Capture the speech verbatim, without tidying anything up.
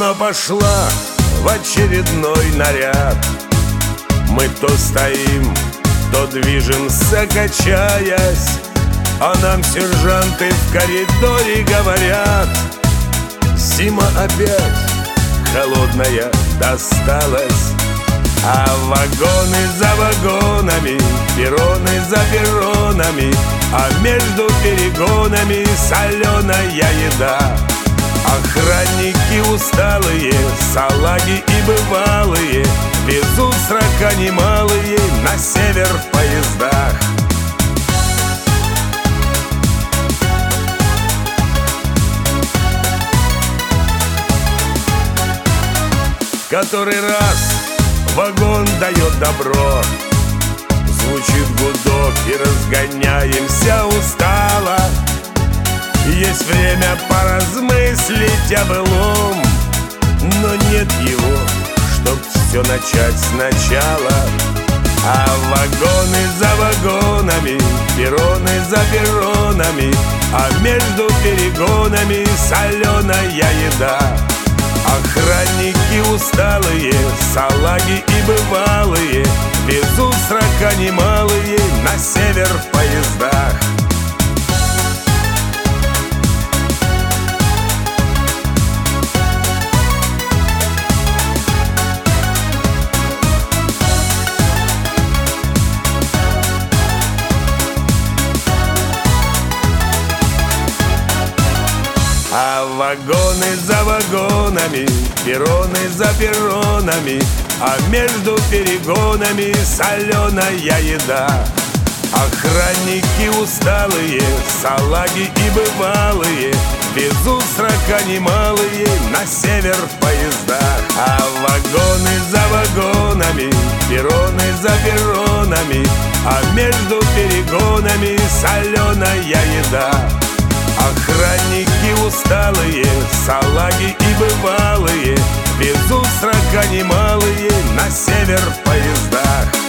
Она пошла в очередной наряд. Мы то стоим, то движемся, качаясь, а нам сержанты в коридоре говорят: зима опять холодная досталась. А вагоны за вагонами, перроны за перронами, а между перегонами соленая еда. Охранники усталые, салаги и бывалые везут строка немалые на север в поездах. Который раз вагон дает добро, звучит гудок и разгоняемся устало. Есть время поразмыслить о былом, но нет его, чтоб все начать сначала. А вагоны за вагонами, перроны за перронами, а между перегонами соленая еда. Охранники усталые, салаги и бывалые везут строка немалые на север в поездах. А вагоны за вагонами, перроны за перронами, а между перегонами соленая еда. Охранники усталые, салаги и бывалые везут строка немалые на север в поездах. А вагоны за вагонами, перроны за перронами, а между перегонами соленая еда. Охранники усталые, салаги и бывалые везут строка немалые на север в поездах.